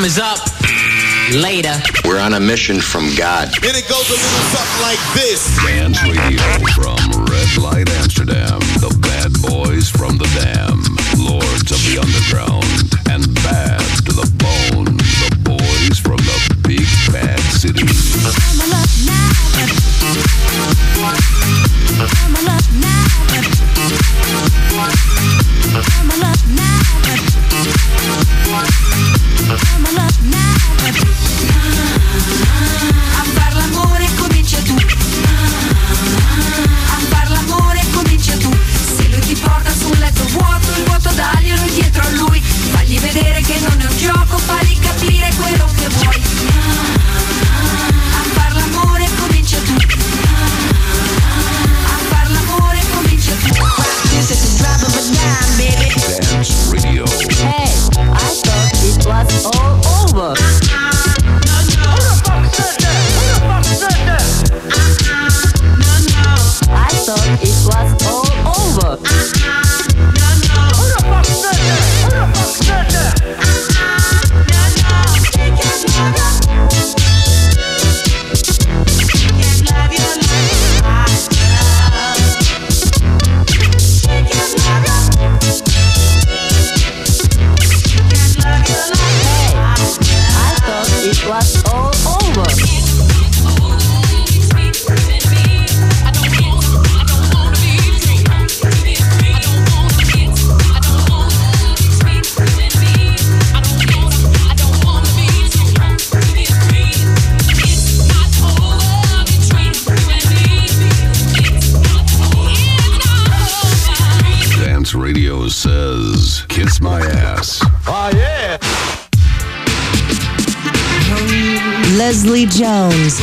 is up. Later. We're on a mission from God. And it goes a little something like this. Dance Radio from Red Light Amsterdam. The bad boys from the Dam. Lords of the Underground. And bad to the bone. The boys from the big bad city. A far l'amore comincia tu. A far l'amore comincia tu. Se lui ti porta su un letto vuoto, il vuoto daglielo indietro a lui. Fagli vedere che non è un gioco, fagli capire quello che vuoi. A far l'amore comincia tu. A far l'amore comincia tu. This is the drop of a dime, baby. Dance Radio. Hey, I thought it was all over. I thought it was all over. Who the fuck said that? Who the fuck said that? It was all over. Dance Radio says, kiss my ass. Oh, yeah. Leslie Jones.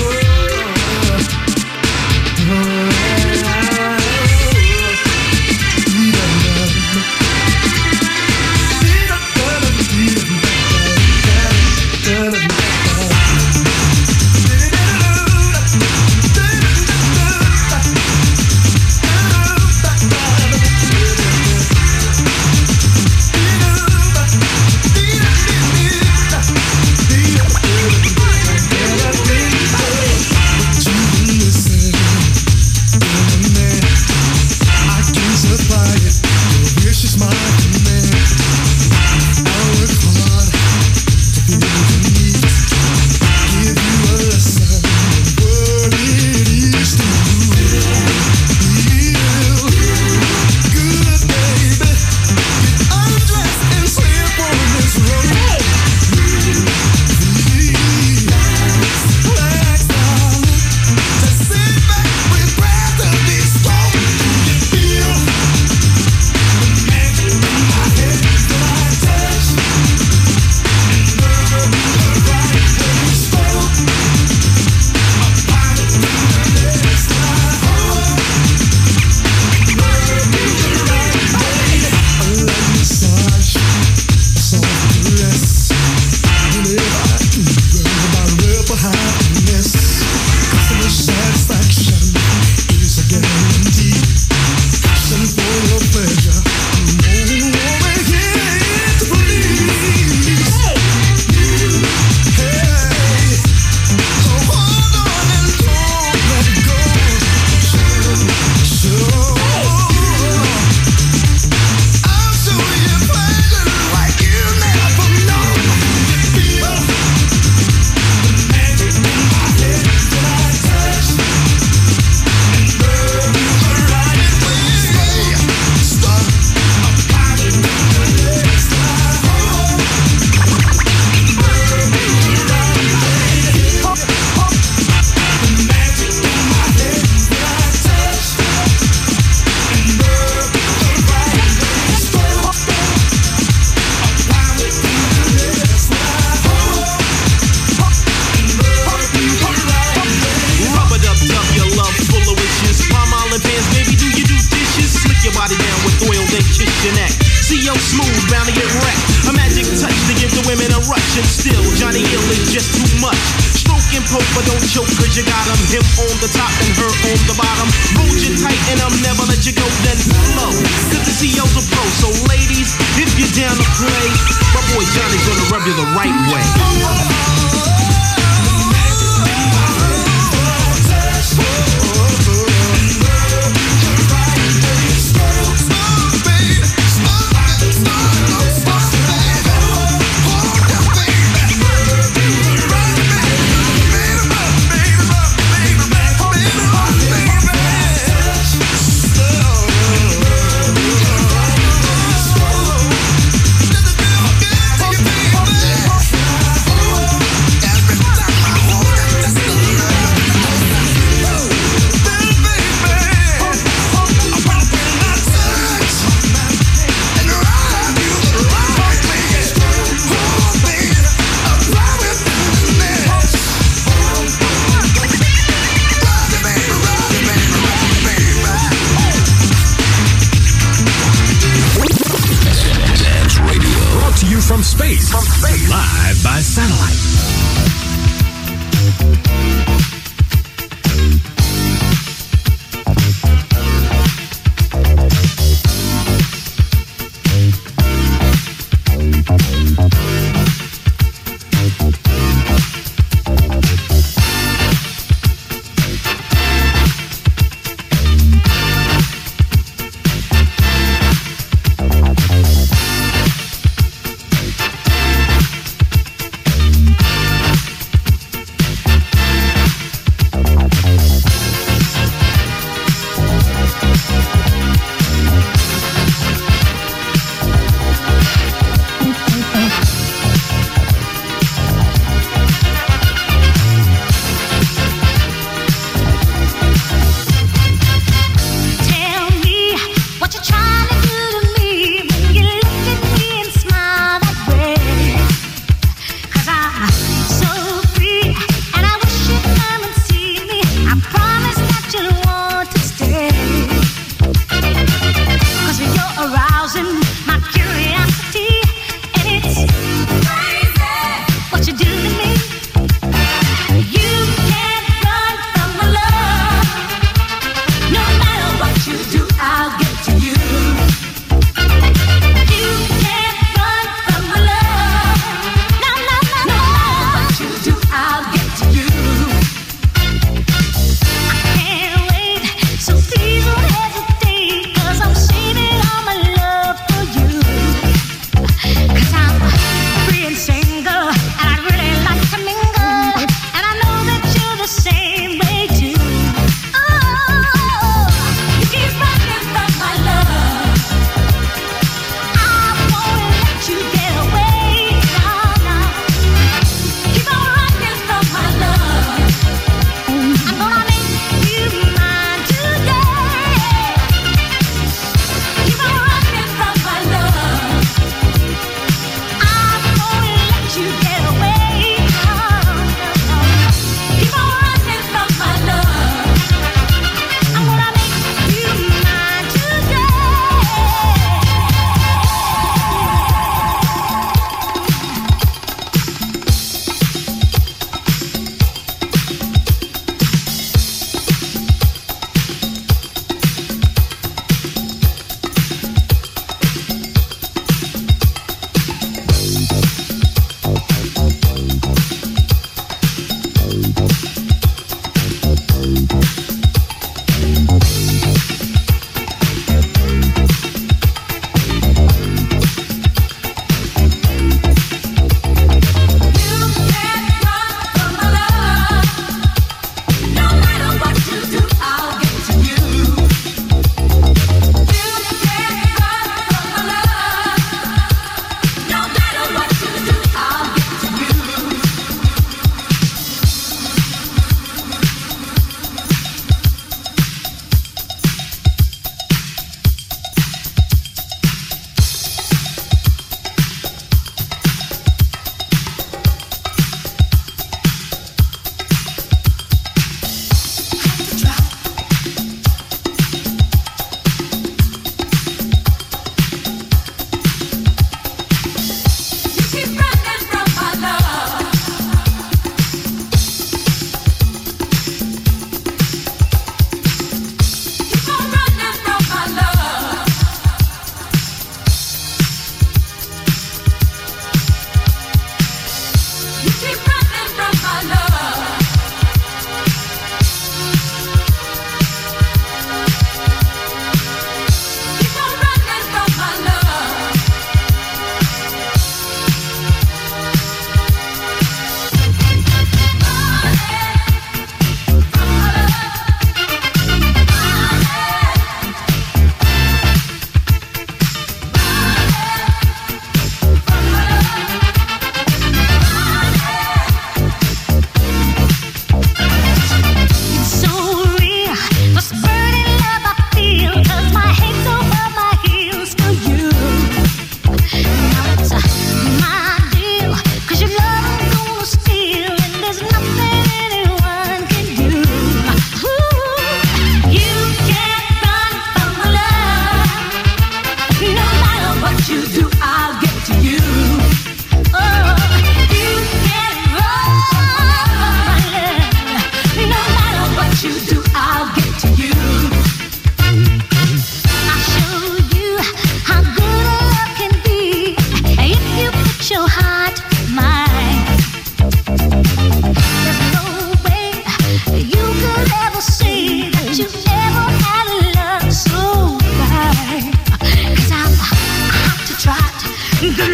and poke, but don't choke, cause you got him on the top and her on the bottom. Hold you tight and I'll never let you go, then flow. Cause the CEO's a pro, so ladies, if you're down to play, my boy Johnny's gonna rub you the right way. From space, live by satellite.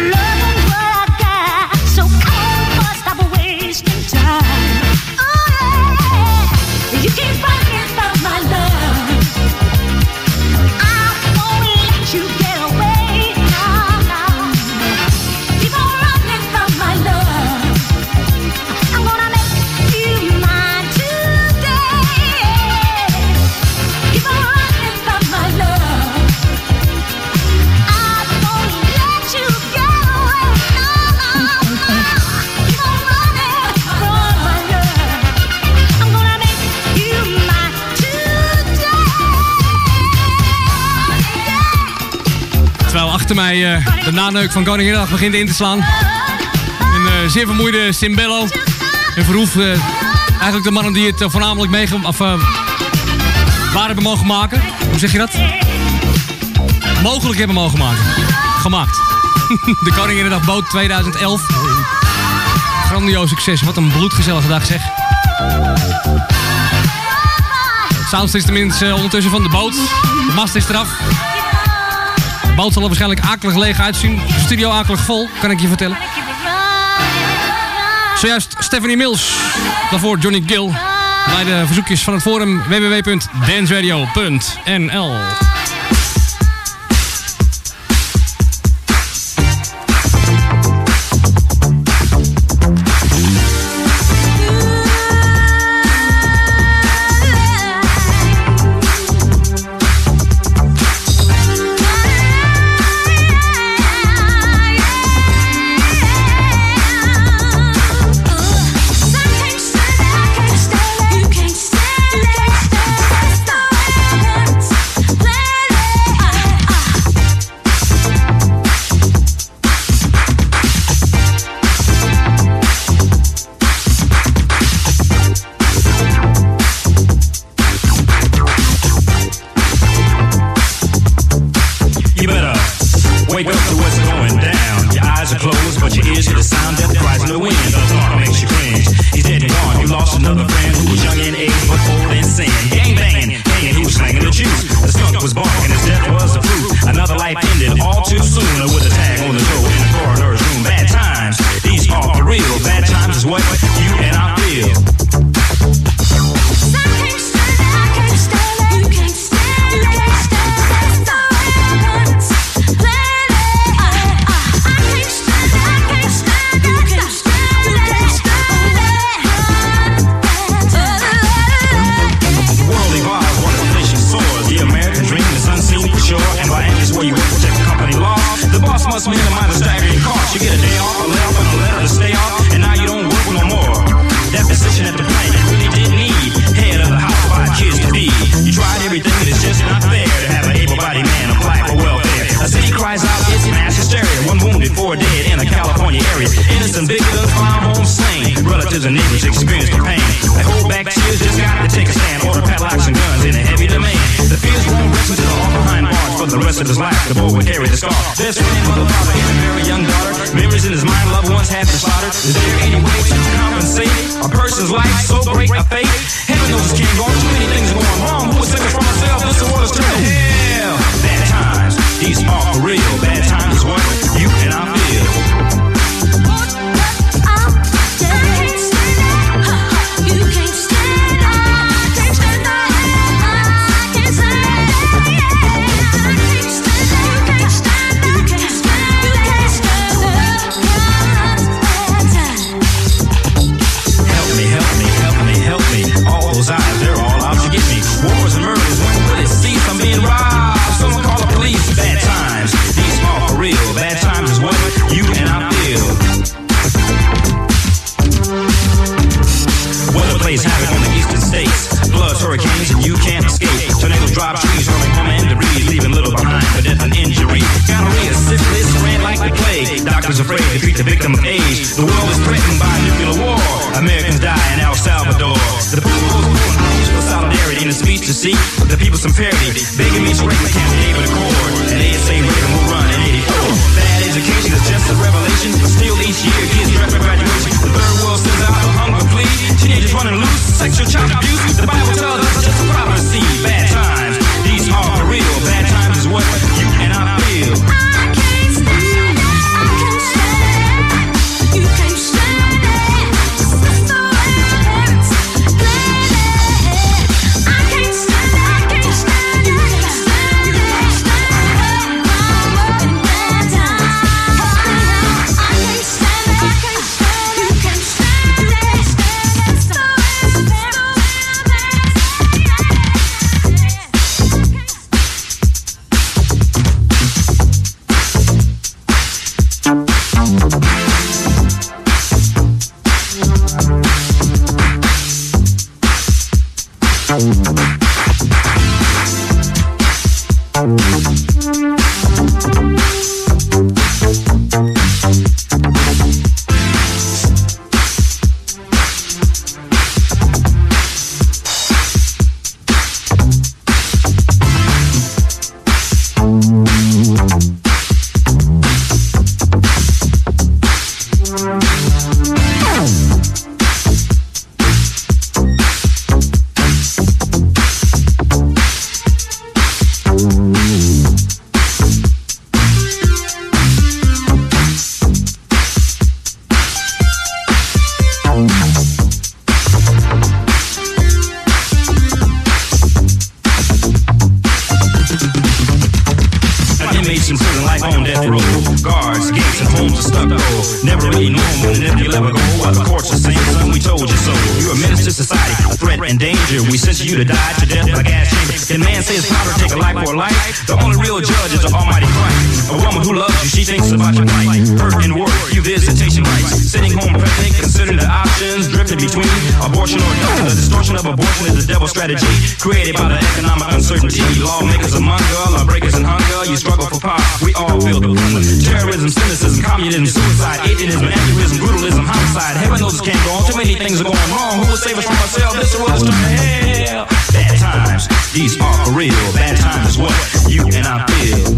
Mij de naneuk van Koninginnedag begint in te slaan. Een zeer vermoeide Cimbello. En Verhoef, eigenlijk de mannen die het voornamelijk waar hebben mogen maken. Hoe zeg je dat? Mogelijk hebben mogen maken. Gemaakt. De Koninginnedag boot 2011. Grandioos succes. Wat een bloedgezellige dag zeg. Soundsystem is ondertussen van de boot. De mast is eraf. De boot zal er waarschijnlijk akelig leeg uitzien. De studio akelig vol, kan ik je vertellen. Zojuist Stephanie Mills. Daarvoor Johnny Gill. Bij de verzoekjes van het forum www.danceradio.nl. never really normal. And if you'll ever go, while the courts are saying, son, we told you so. You're a menace to society, a threat and danger. We sentence you to die to death like gas chamber. Can man say it's power to take a life for a life? The only real judge is the Almighty Christ. A woman who loves you, she thinks about your plight. Hurt and work, few visitation rights. Sitting home pregnant, considering the options, drifting between abortion or death. The distortion of abortion is the devil's strategy, created by the economic uncertainty. Lawmakers among us, lawbreakers in hunger. You struggle for power, we all feel the plunder. Terrorism, cynicism, communism, suicide, atheism, anarchism, brutalism, homicide. Heaven knows it can't go on. Too many things are going wrong. Who will save us from ourselves? This world is turning to hell. Bad times, these are for real. Bad times is what you and I feel.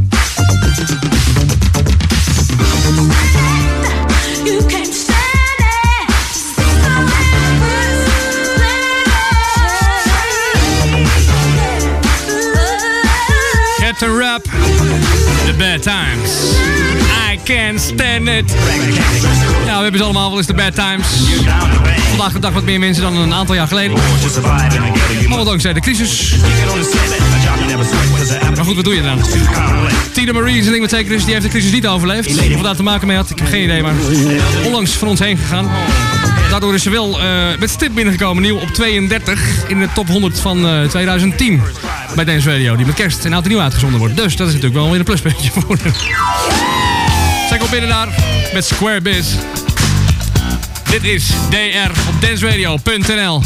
You can't stand it. Get to rap. The Bad Times. I can't stand it. Ja, we hebben ze allemaal wel eens de Bad Times. Vandaag de dag wat meer mensen dan een aantal jaar geleden. Maar wat dankzij de crisis. Maar goed, wat doe je dan? Tina Marie is een ding met zeker is, die heeft de crisis niet overleefd. Of wat daar te maken mee had, ik heb geen idee, maar onlangs van ons heen gegaan. Daardoor is ze wel met stip binnengekomen, nieuw op 32 in de top 100 van 2010 bij Dance Radio, die met kerst en oud en nieuw uitgezonden wordt. Dus dat is natuurlijk wel weer een pluspuntje voor haar. Zij komt binnen daar met Square Biz. Dit is DR op danceradio.nl.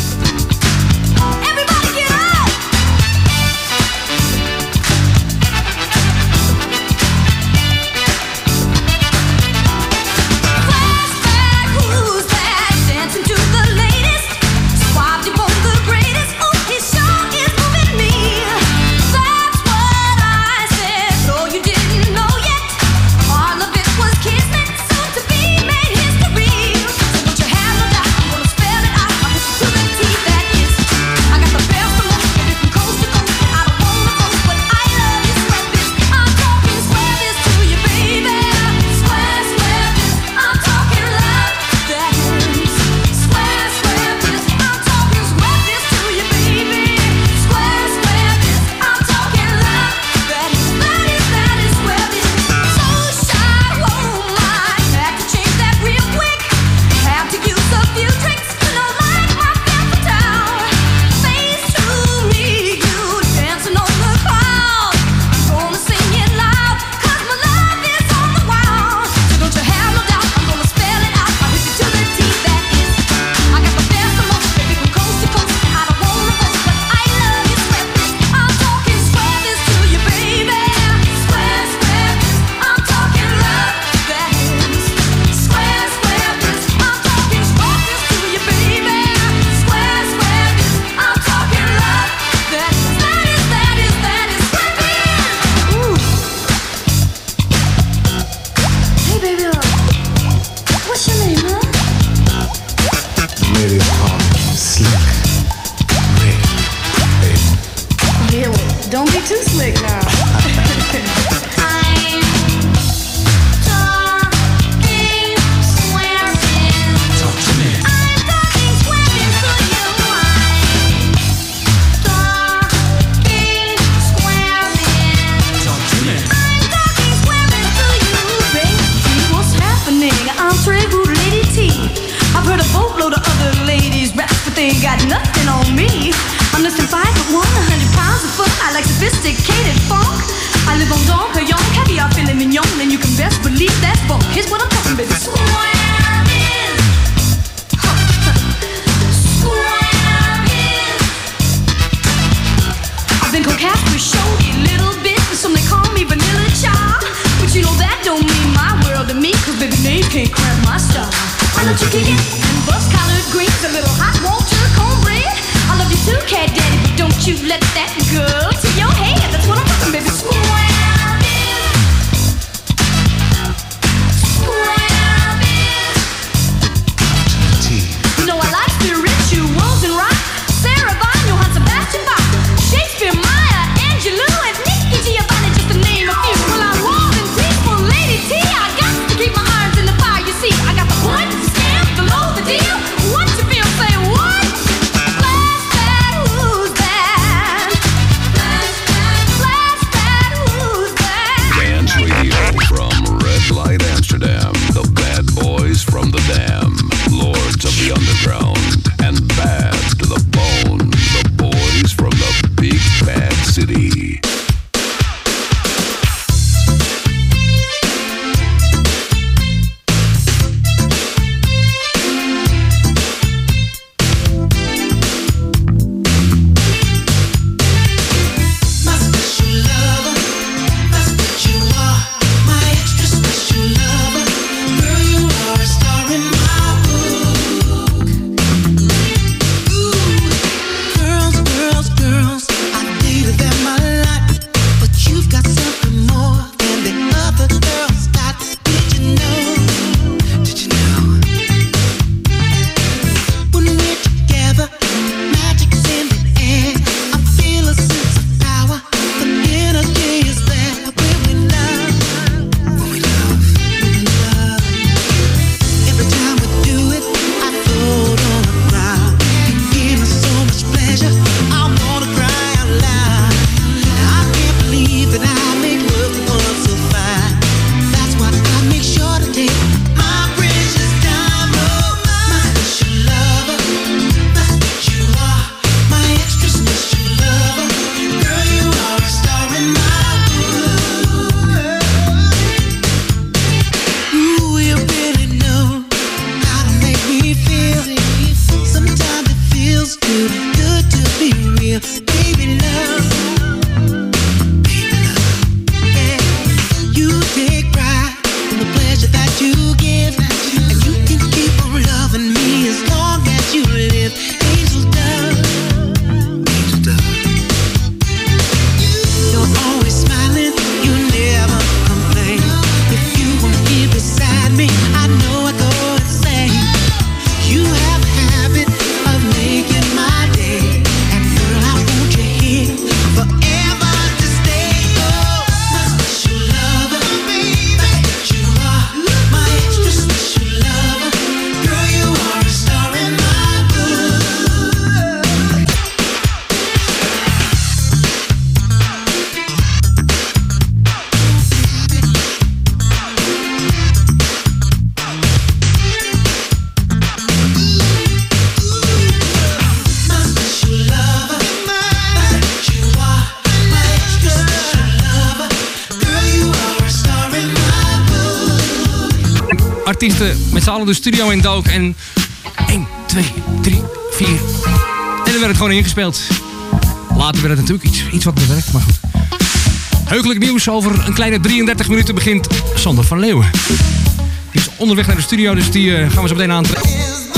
artiesten met z'n allen de studio in dook. En 1, 2, 3, 4. En dan werd het gewoon ingespeeld. Later werd het natuurlijk iets wat bewerkt, maar goed. Heugelijk nieuws. Over een kleine 33 minuten begint Sander van Leeuwen. Die is onderweg naar de studio, dus die gaan we zo meteen aantrekken.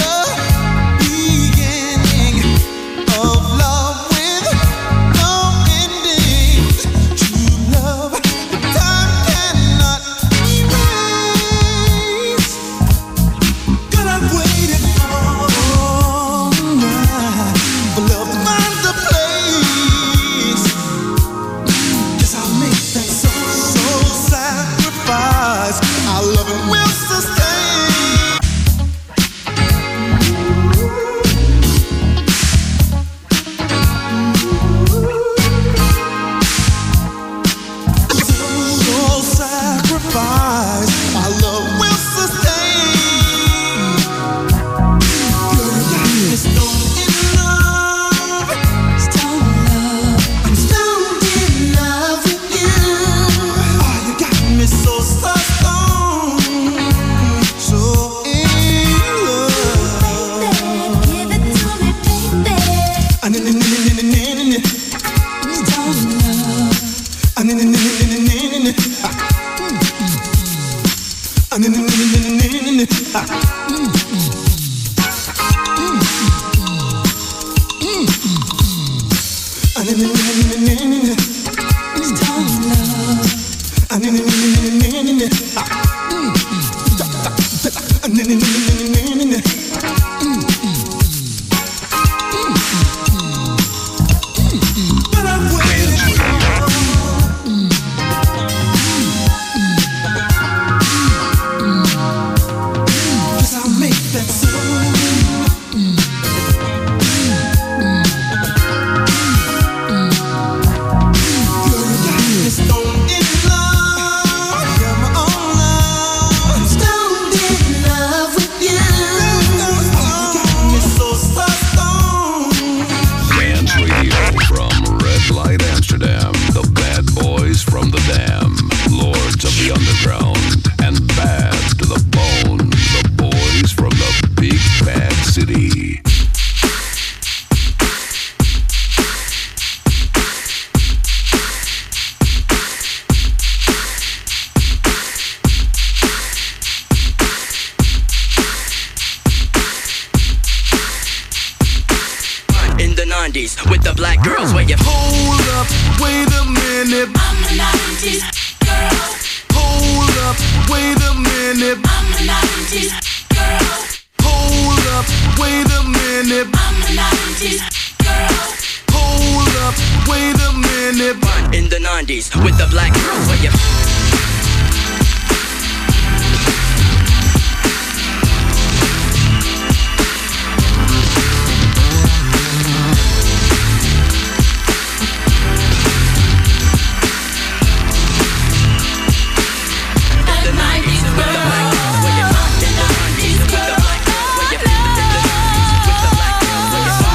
With the black girls where you hold up, wait a minute. I'm a 90s girl. Hold up, wait a minute. I'm a 90s girl. Hold up, wait a minute. I'm a 90s girl. Hold up, wait a minute. in the 90s with the black girls where you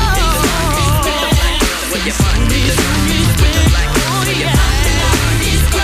With the black girls, where you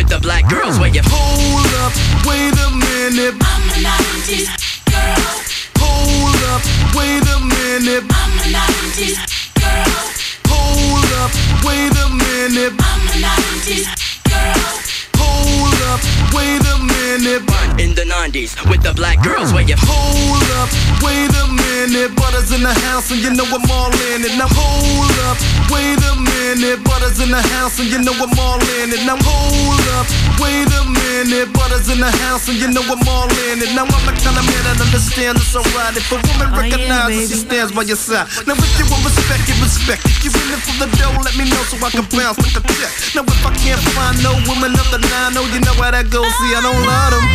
with the black girls where you hold up, wait a minute. I'm a 90s girl. Hold up, wait a minute. I'm a 90s girl. Hold up, wait a minute. I'm a 90s girl. Hold up, wait a minute. in the 90s with the black girls where you hold up, wait a minute. Butter's in the house and you know I'm all in it. Now hold up, wait a minute. Butter's in the house and you know I'm all in it. Now hold up, wait a minute. Butter's in the house and you know I'm all in it. Now I'm the kind of man that understands it's alright if a woman recognizes she stands by your side. Now if you want respect, you respect it. You in it for the dough, let me know so I can bounce like a check. Now if I can't find no woman of the nine, oh you know how that goes. See, I don't love them.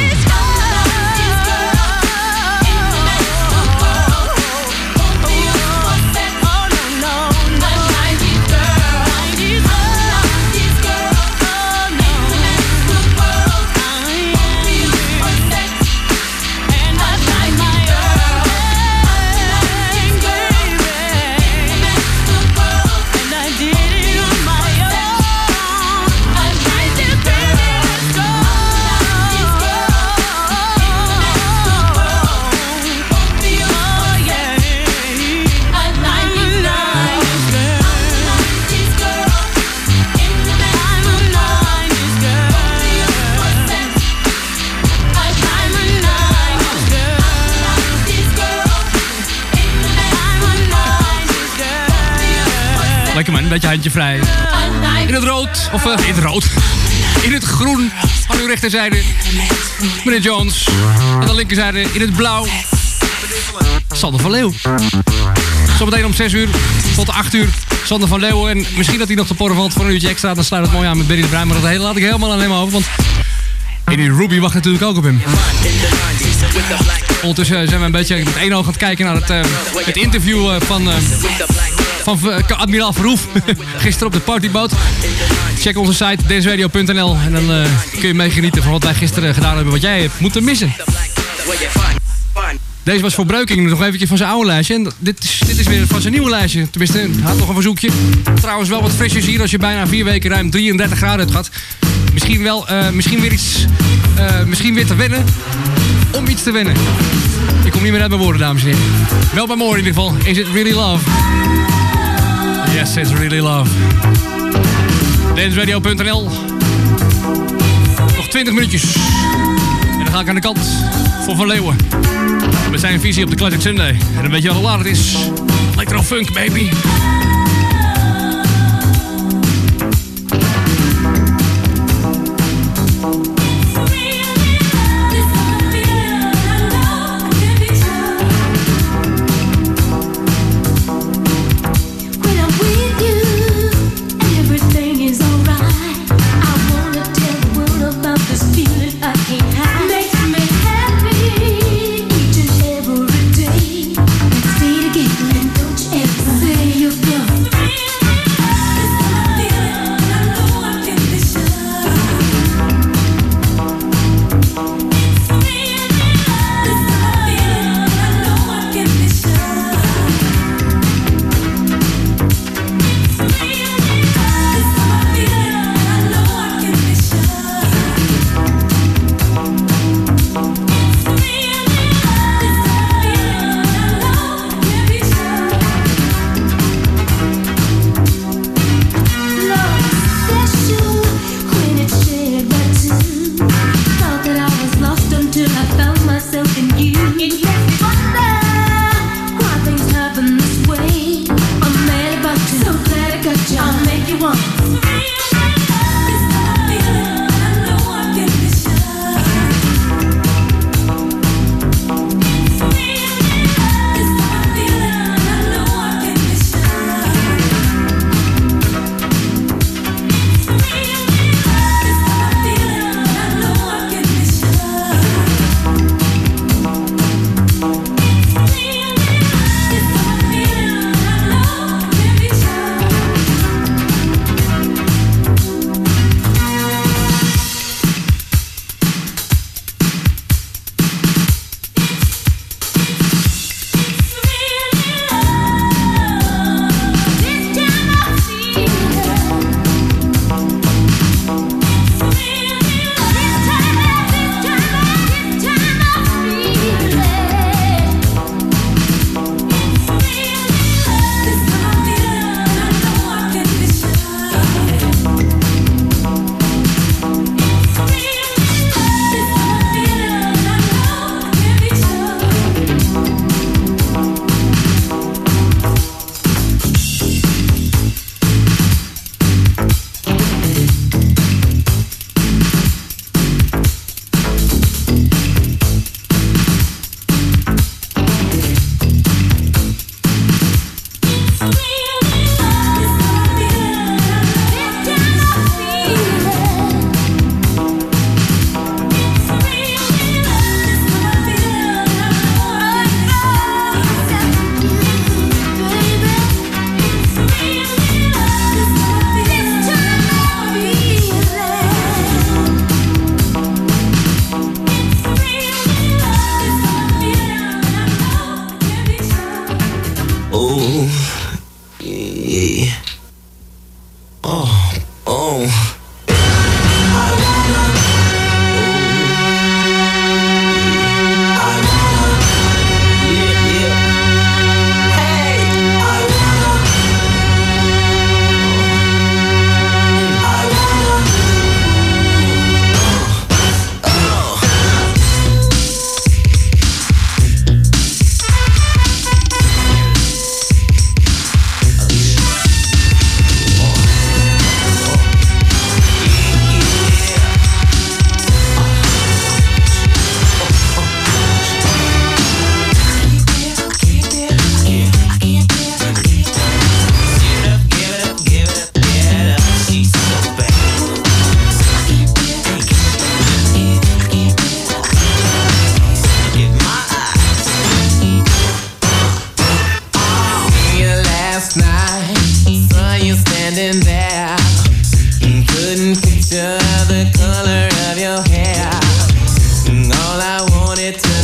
Lekker man, een beetje handje vrij. In het rood, of in het rood. In het groen aan uw rechterzijde, meneer Jones. Aan de linkerzijde in het blauw, Sander van Leeuw. Zometeen om 6 uur tot 8 uur, Sander van Leeuw. En misschien dat hij nog te porren valt voor een uurtje extra. Dan sluit het mooi aan met Benny de Bruin. Maar dat hele laat ik helemaal aan hem over. Want Eddie Ruby wacht natuurlijk ook op hem. Ondertussen zijn we een beetje met één oog aan het kijken naar het interview van admiraal Verhoef. Gisteren op de partyboot. Check onze site danceradio.nl en dan kun je meegenieten van wat wij gisteren gedaan hebben. Wat jij hebt moeten missen. Deze was voor Breuking nog eventjes van zijn oude lijstje. En dit is weer van zijn nieuwe lijstje. Tenminste, hij had nog een verzoekje. Trouwens wel wat frisjes hier als je bijna 4 weken ruim 33 graden hebt gehad. Misschien weer te wennen. Om iets te wennen. Ik kom niet meer uit mijn woorden, dames en heren. Wel bij Moore in ieder geval. Is it really love? Yes, it's really love. Danceradio.nl. Nog 20 minuutjes. En dan ga ik aan de kant voor Van Leeuwen. Met zijn visie op de Classic Sunday. En dan weet je al hoe laat het is. Electro funk, baby. Say you go.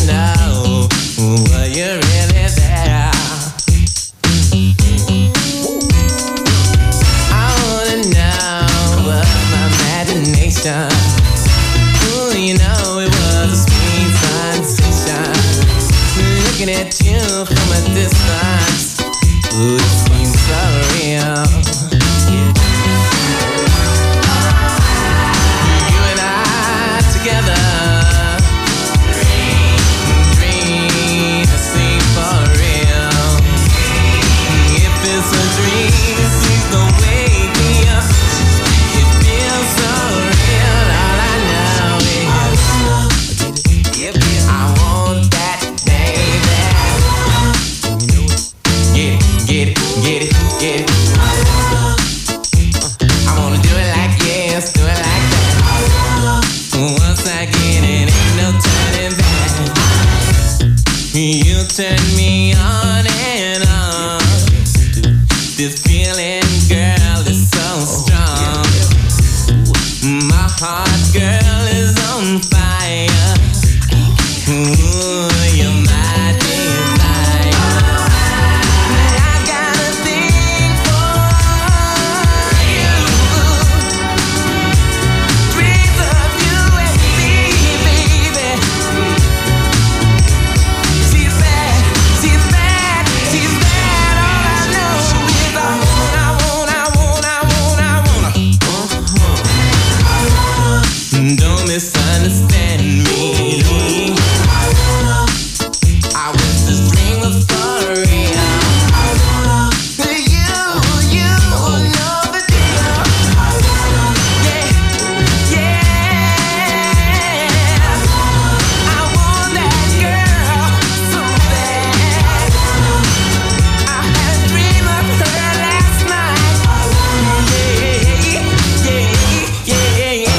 know, were you really there? I wanna know what my imagination. Ooh, you know it was a sweet sensation. Looking at you from a distance. Ooh, it seems so real. You and I together. Dream to see for real. If it's a dream, please don't wake me up. It feels so real. All I know is I want that baby. Get it, get it, get it. I wanna do it like yes, do it like that. Once I get it, ain't no turning back. You turn me on and on. This feeling, girl, is so strong. My heart, girl, is on fire. Ooh, you're my desire. I got a thing for you. Dreams of you and me, baby. She's bad, she's bad, she's bad. All I know is I wanna. Don't misunderstand me. I wish this dream was for real. You know the deal. Yeah, yeah. I want that girl so bad. I had a dream of her last night. Yeah, yeah, yeah.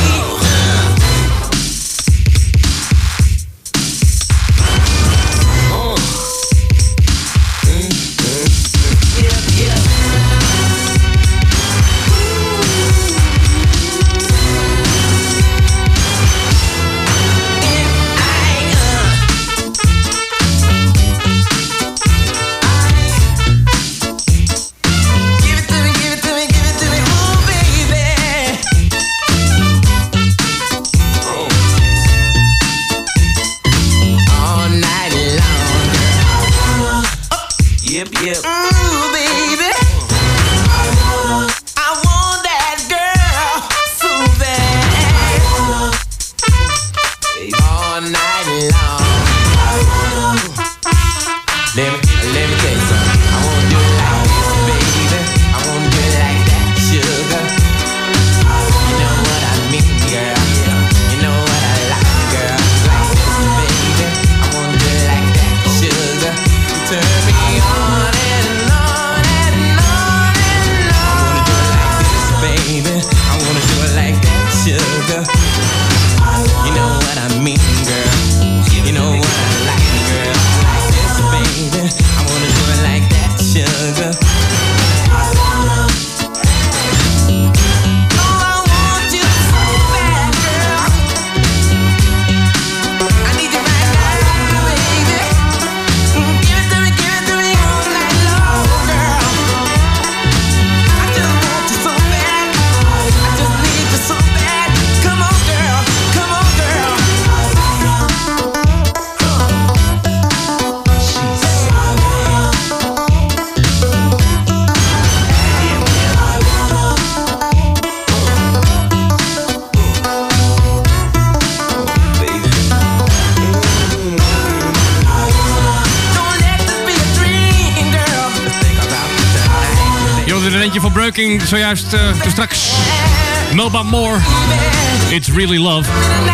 Give it to me, give it to me, give it to me, ooh baby. All night long. Yep, yep. Ooh baby. I want that girl so bad. All night long. Let me tell you something. I wanna do it like this, baby. I wanna do it like that, sugar. You know what I mean, girl. You know what I like, girl. Like this, baby. I wanna do it like that, sugar. You turn me on and on and on and on. I wanna do it like this, baby. I wanna do it like that, sugar. You know what I mean, girl. You know what I like, girl. Like this, baby. I wanna do it like that, sugar. Oh, I want you so bad, girl. I need you right now, baby. Give it to me all night long, girl. I just want you so bad. I just need you so bad. Come on, girl. Come on, girl. Don't let this be a dream, girl. Let's think about it. Je hoorde er eentje van Breaking, zojuist toen straks. Melba Moore, It's Really Love.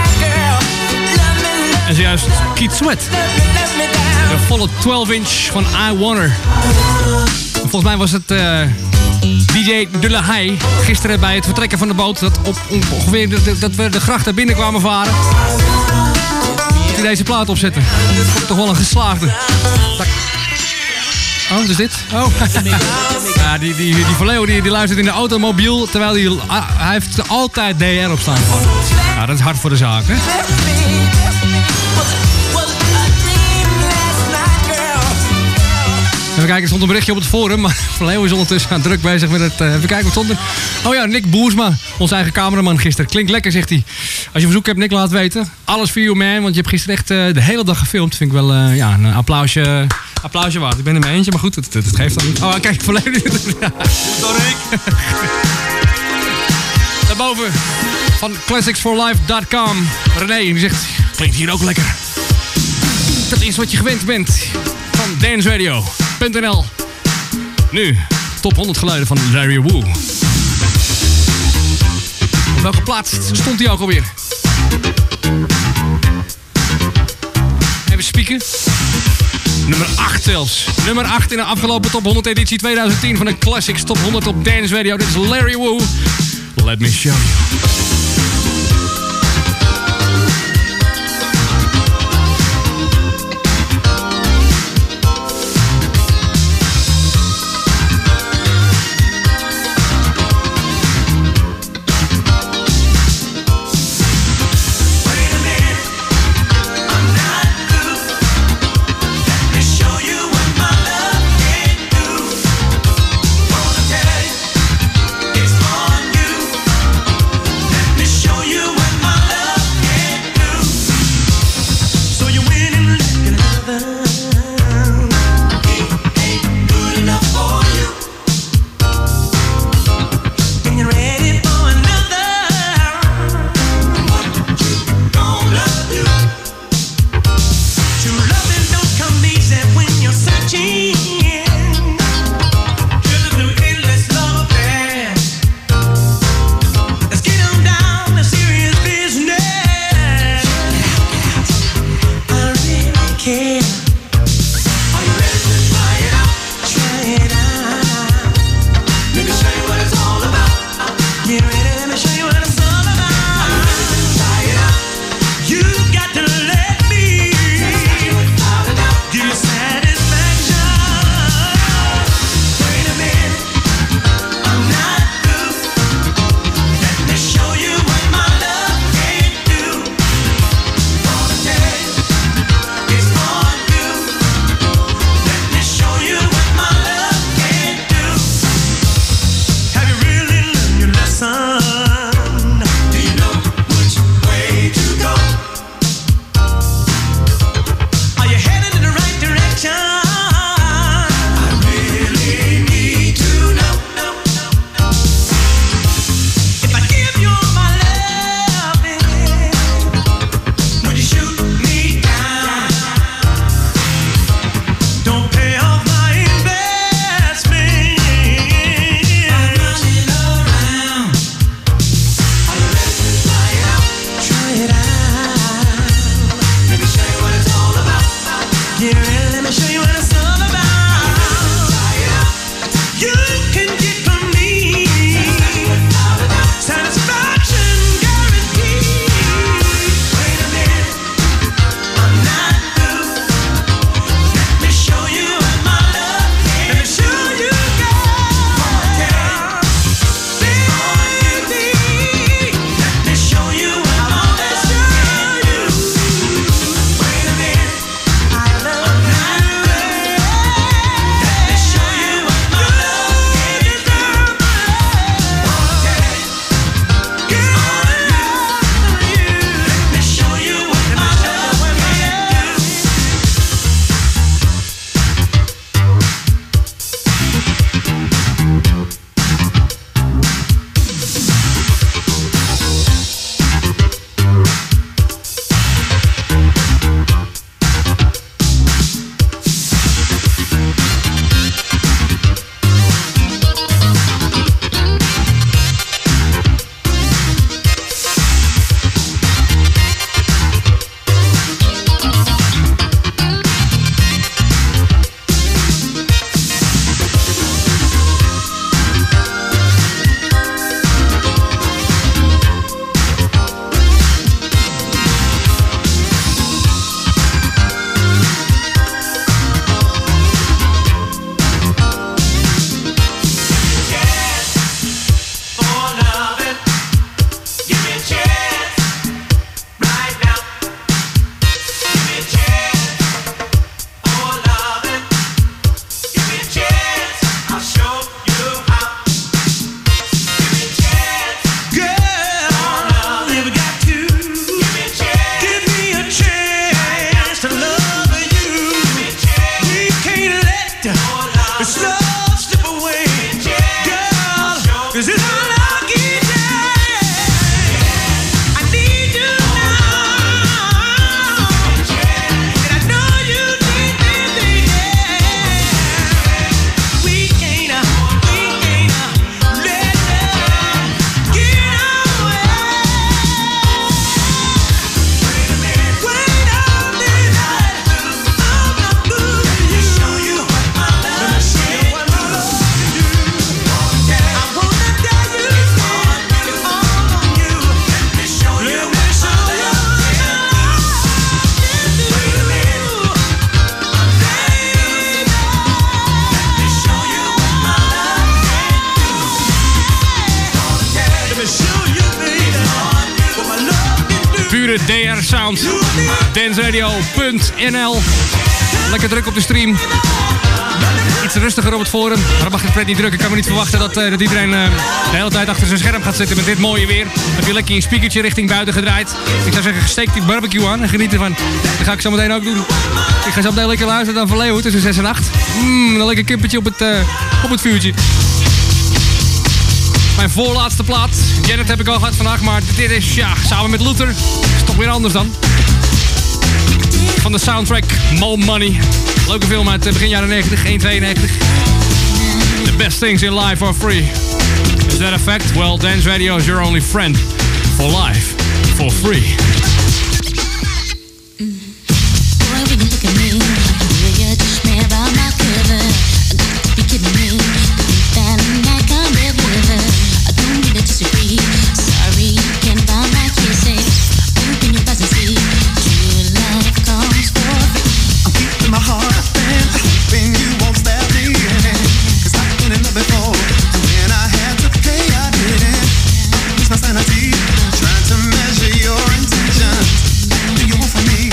En zojuist Keith Sweat. De volle 12-inch van I Want Her. Volgens mij was het DJ De La Haye gisteren bij het vertrekken van de boot. Dat op ongeveer dat we de gracht naar binnen kwamen varen. Die deze plaat opzetten. Toch wel een geslaagde. Oh, wat is dit? Oh. Ja, die Vallejo die luistert in de automobiel, terwijl hij heeft altijd DR op staan. Ja, dat is hard voor de zaak, hè? kijken, er stond een berichtje op het forum. Maar Van Leeuwen is ondertussen druk bezig met het... even kijken, wat stond er? Oh ja, Nick Boersma, onze eigen cameraman gisteren. Klinkt lekker, zegt hij. Als je verzoek hebt, Nick, laat weten. Alles voor you, man. Want je hebt gisteren echt de hele dag gefilmd. Vind ik wel een applausje waard. Ik ben er mee eentje, maar goed, het geeft dan niet. Oh, kijk, Van Leeuwen. Sorry. Daarboven van classicsforlife.com. René, die zegt, klinkt hier ook lekker. Dat is wat je gewend bent van danceradio.nl. Nu, top 100 geluiden van Larry Wu. Op welke plaats stond hij ook alweer? Even spieken. Nummer 8 zelfs. Nummer 8 in de afgelopen top 100 editie 2010 van de Classics Top 100 op Dance Radio. Dit is Larry Wu. Let me show you. DR Sound. danceradio.nl. Lekker druk op de stream. Iets rustiger op het forum. Maar dan mag het pret niet druk. Ik kan me niet verwachten dat iedereen de hele tijd achter zijn scherm gaat zitten met dit mooie weer. Heb je lekker je speakertje richting buiten gedraaid. Ik zou zeggen, steek die barbecue aan en geniet ervan. Dat ga ik zo meteen ook doen. Ik ga zo meteen lekker luisteren naar Van Leeuwen tussen 6 en 8. Dan lekker kippertje op het vuurtje. Mijn voorlaatste plaat. Janet heb ik al gehad vandaag, maar dit is, ja, samen met Luther. Is toch weer anders dan. Van de soundtrack More Money. Leuke film uit begin jaren 90, 192. The best things in life are free. Is that a fact? Well, Dance Radio is your only friend. For life. For free. Trying to measure your intentions. Do you want from me?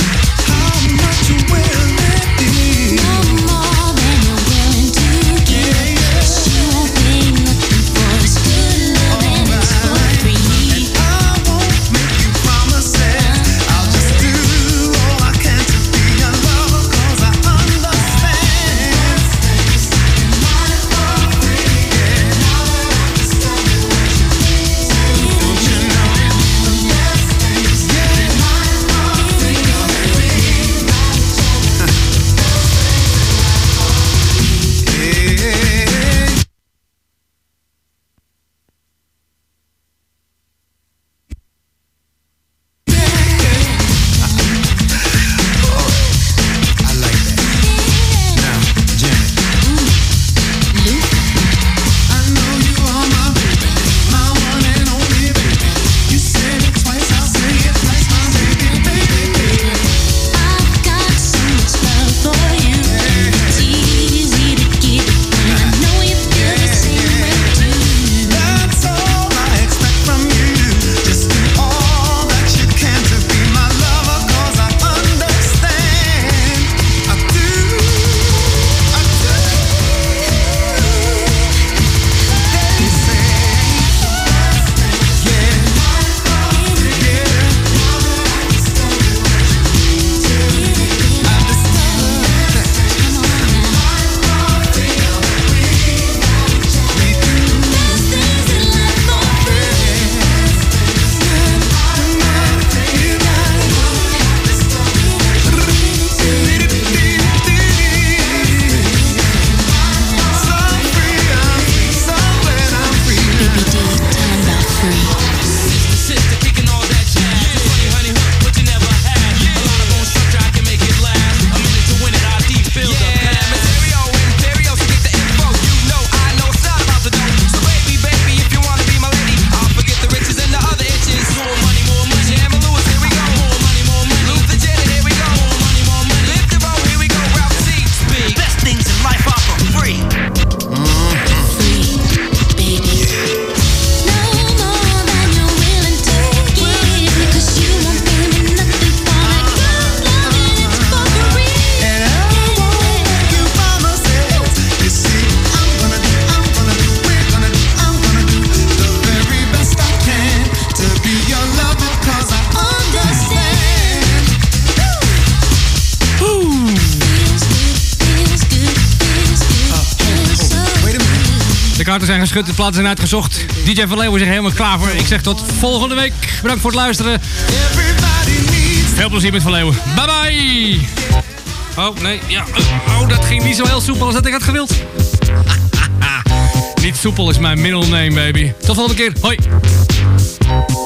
kaarten zijn geschud, de platen zijn uitgezocht. DJ Van Leeuwen is er helemaal klaar voor. Ik zeg tot volgende week. Bedankt voor het luisteren. Veel plezier met Van Leeuwen. Bye bye! Oh, nee, ja. Oh, dat ging niet zo heel soepel als dat ik had gewild. Niet soepel is mijn middle name, baby. Tot volgende keer. Hoi!